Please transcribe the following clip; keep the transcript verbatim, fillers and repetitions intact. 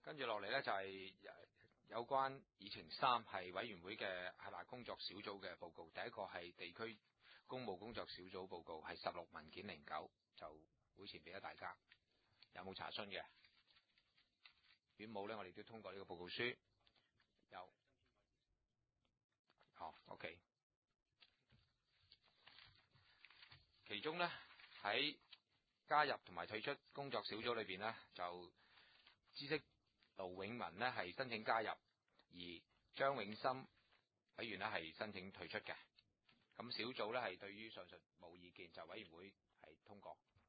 跟住落嚟呢，就係有關議程三係委員會嘅轄下工作小組嘅報告。第一個係地區公務工作小組報告，係十六文件零九，就會前俾咗大家。有冇查詢嘅？如果冇呢，我哋都通過呢個報告書。有。好 OK。其中呢，喺加入同埋退出工作小組裏邊呢，就知悉盧永文呢係申請加入，而張永森委員呢係申請退出嘅。咁小組呢係對於上述冇意見，就委員會係通過。